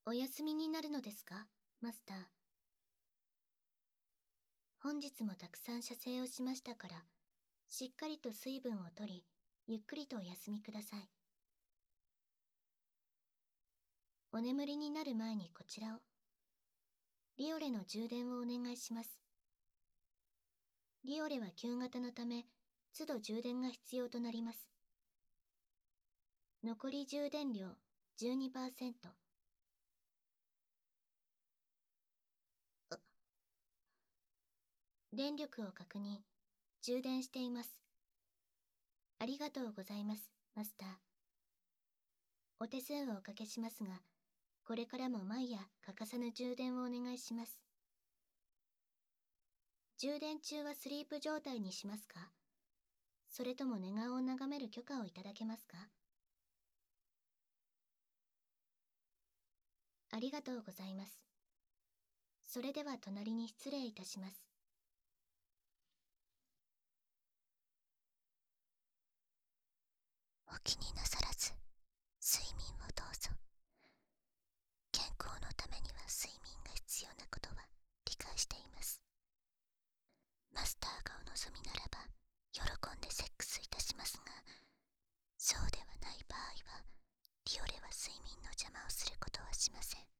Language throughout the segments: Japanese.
お休みになるのですか、マスター。本日もたくさん射精をしましたから、しっかりと水分をとり、ゆっくりとお休みください。お眠りになる前にこちらを。リオレの充電をお願いします。リオレは旧型のため、都度充電が必要となります。残り充電量 12%。電力を確認。充電しています。ありがとうございます、マスター。お手数をおかけしますが、これからも毎夜欠かさぬ充電をお願いします。充電中はスリープ状態にしますか？それとも寝顔を眺める許可をいただけますか？ありがとうございます。それでは隣に失礼いたします。 お気になさらず、睡眠をどうぞ。健康のためには睡眠が必要なことは理解しています。マスターがお望みならば、喜んでセックスいたしますが、そうではない場合は、リオレは睡眠の邪魔をすることはしません。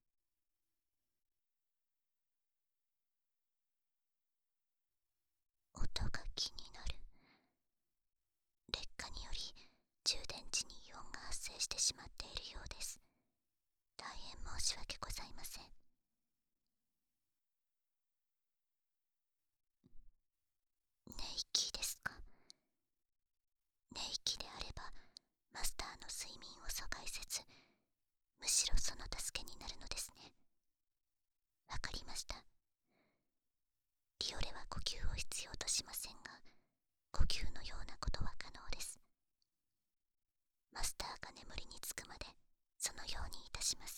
音が気になる。劣化により充電池にイオンが発生してしまっているようです。大変申し訳ございません。寝息ですか？寝息であればマスターの睡眠を阻害せず、むしろその助けになるのですね。わかりました。リオレは呼吸を必要としませんが、呼吸のようなことは可能です。マスターが眠りにつくまでそのようにいたします。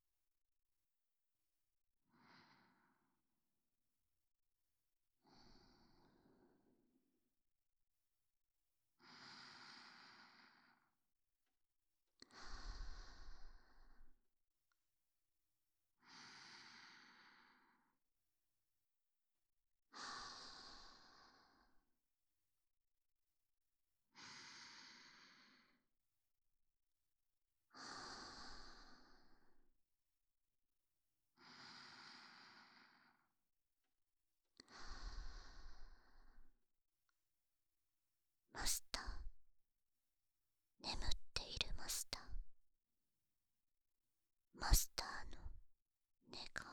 マスター、眠っているマスター。マスターの寝顔。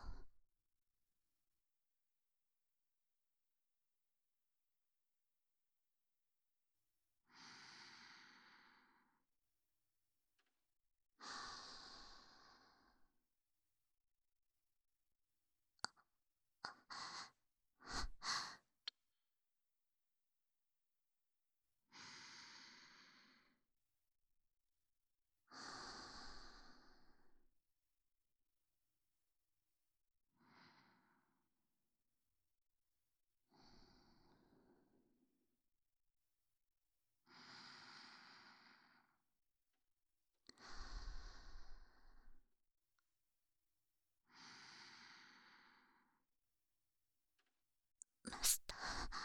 マスター。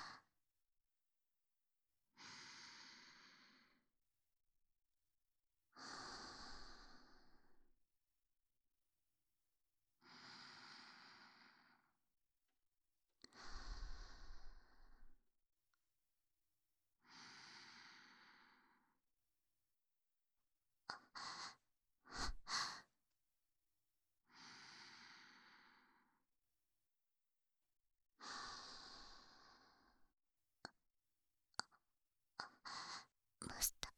マスター。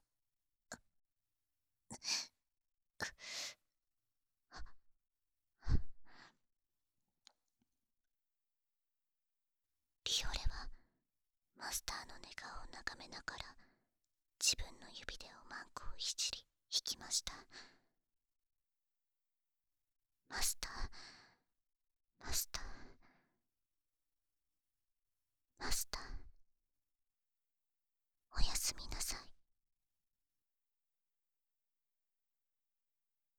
リオレはマスターの寝顔を眺めながら、自分の指でおまんこをいじり引きました。マスター、マスター、マスター。